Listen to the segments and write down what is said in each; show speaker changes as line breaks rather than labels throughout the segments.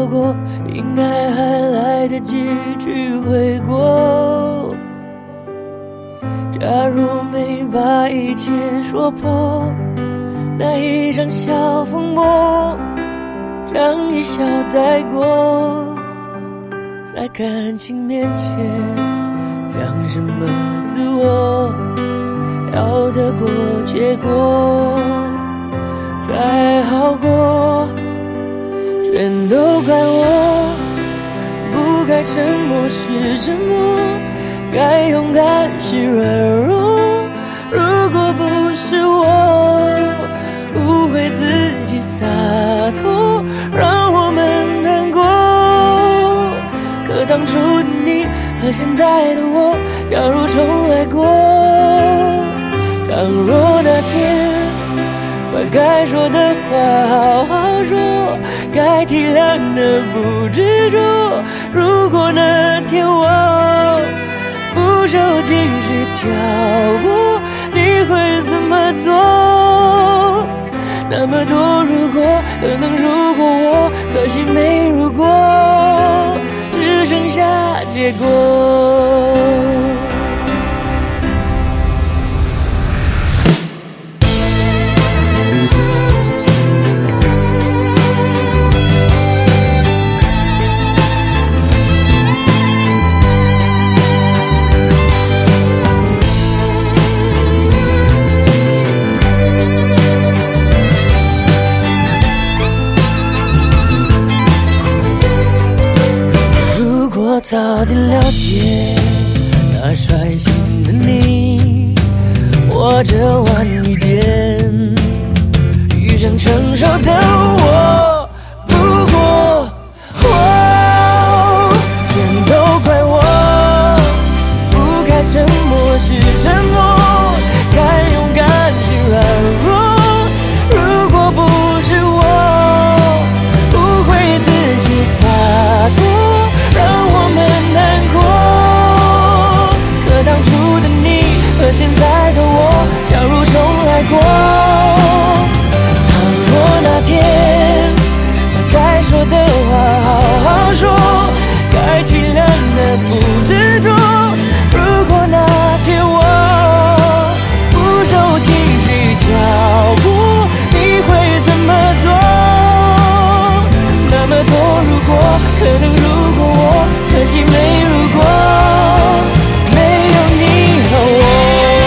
错过，应该还来得及去悔过。假如没把一切说破，那一场小风波让一笑带过。在感情面前讲什么自我，要得过且过才好过。全都怪我，不该沉默是沉默，该勇敢是软弱。如果不是我误会自己洒脱，让我们难过。可当初的你和现在的我，假如重来过，倘若那天把该说的话好好说，该体谅的不执着。如果那天我不受情绪挑拨，你会怎么做？那么多如果，可能如果我，可惜没如果，只剩下结果。早点了解那率性的你，或者晚一点遇上成熟的我。不过全都怪我，不该沉默是沉默，该勇敢是软弱。如果不是我误会自己洒脱，让我们难过。可当初的你和现在的我，假如重来过，倘若那天把该说的话好好说，该体谅的不执着。如果那天我不受情绪挑拨，你会怎么做？那么多如果，可能如果我，可惜没如果，没有你和我。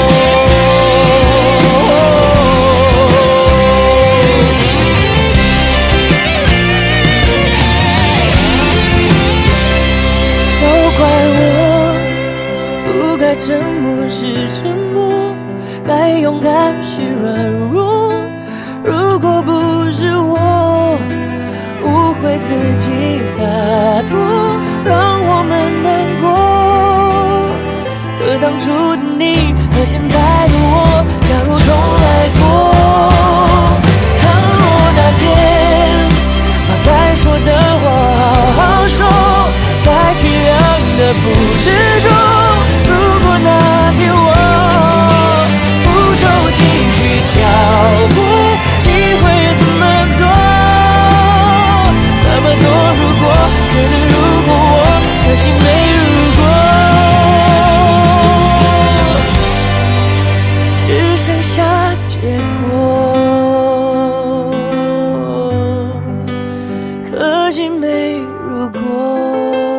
都怪我，不该沉默是沉默，该勇敢是软弱。如果不是我误会自己洒脱，让我们难过。可当初的你和现在的我，假如重来过，倘若那天把该说的话好好说，该体谅的不执着。如果那天我不受情绪挑拨，你会怎么做？那么多如果，可能如果我，可惜没如果，只剩下结果，可惜没如果。